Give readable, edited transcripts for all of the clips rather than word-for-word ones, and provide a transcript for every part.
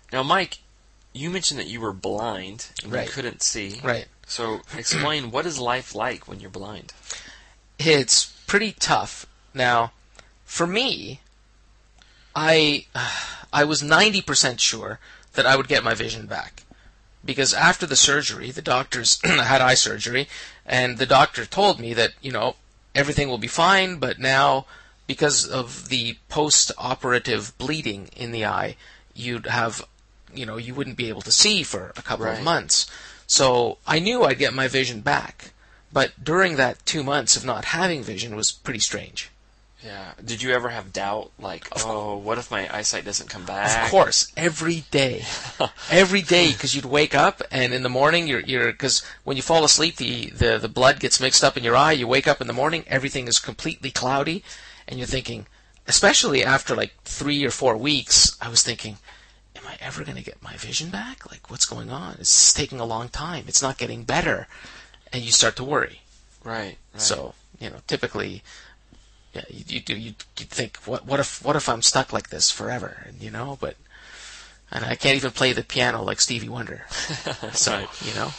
Now, Mike, you mentioned that you were blind and Right. you couldn't see. Right. So explain, what is life like when you're blind? It's pretty tough. Now, for me, I was 90% sure that I would get my vision back. Because after the surgery, the doctors had eye surgery, and the doctor told me that, everything will be fine, but now, because of the post-operative bleeding in the eye, you'd have, you wouldn't be able to see for a couple of Right. months. So I knew I'd get my vision back. But during that 2 months of not having vision was pretty strange. Yeah. Did you ever have doubt, like, oh, what if my eyesight doesn't come back? Of course, every day, because you'd wake up and in the morning because when you fall asleep, the blood gets mixed up in your eye. You wake up in the morning, everything is completely cloudy, and you're thinking, especially after like 3 or 4 weeks, I was thinking, am I ever going to get my vision back? Like, what's going on? It's taking a long time. It's not getting better, and you start to worry. Right. So typically. Yeah, you'd think, what if I'm stuck like this forever? And I can't even play the piano like Stevie Wonder. So Right.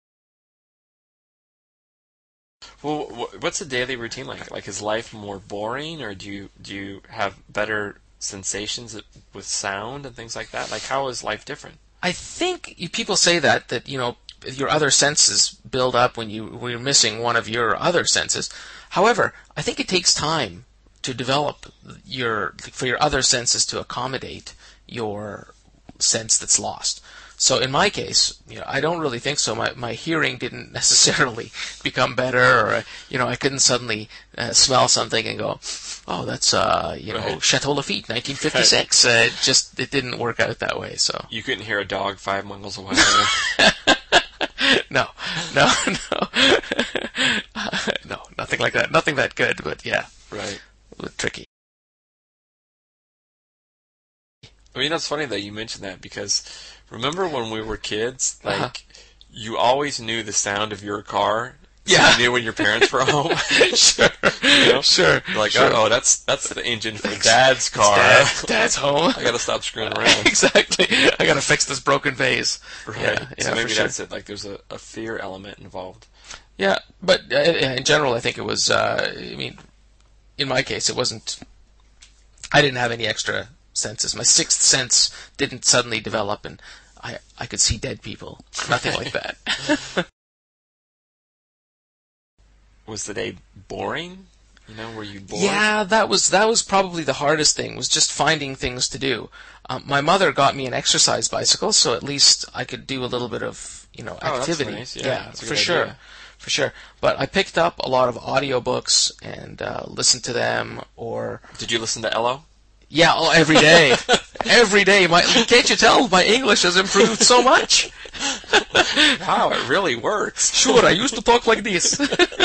Well, what's a daily routine like? Like, is life more boring, or do you have better sensations with sound and things like that? Like, how is life different? I think people say that your other senses build up when you're missing one of your other senses. However, I think it takes time to develop for your other senses to accommodate your sense that's lost. So in my case, I don't really think so. My hearing didn't necessarily become better, or I couldn't suddenly smell something and go, oh, that's Right. Chateau Lafite, 1956. It didn't work out that way. So You couldn't hear a dog 5 miles away. no, no, nothing like that. Nothing that good, but yeah, Right. tricky. I mean, that's funny that you mentioned that, because remember when we were kids, like, Uh-huh. you always knew the sound of your car. Yeah. You knew when your parents were home. Sure, Sure. Like, sure. oh, that's the engine for Dad's car. Dad's home. I gotta stop screwing around. Exactly. I gotta fix this broken vase. Right. Yeah, So maybe for sure. that's it. Like, there's a fear element involved. Yeah, but in general, I think it was. In my case, it wasn't. I didn't have any extra senses. My sixth sense didn't suddenly develop, and I could see dead people. Nothing like that. Was the day boring? Were you bored? Yeah, that was probably the hardest thing, was just finding things to do. My mother got me an exercise bicycle, so at least I could do a little bit of activity. That's nice. Yeah, that's a for good sure, idea. for sure. But I picked up a lot of audiobooks and listened to them, or Did you listen to Ello? every day, every day. Can't you tell my English has improved so much? Wow, it really works. Sure, I used to talk like this.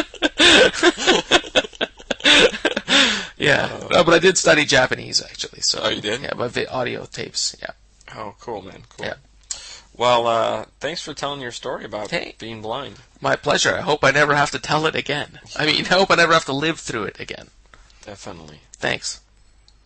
Yeah, no, but I did study Japanese actually. So Oh, you did? Yeah, by audio tapes. Yeah. Oh, cool, man. Cool. Yeah. Well, thanks for telling your story about Hey. being blind. My pleasure. I hope I never have to tell it again. I hope I never have to live through it again. Definitely. Thanks.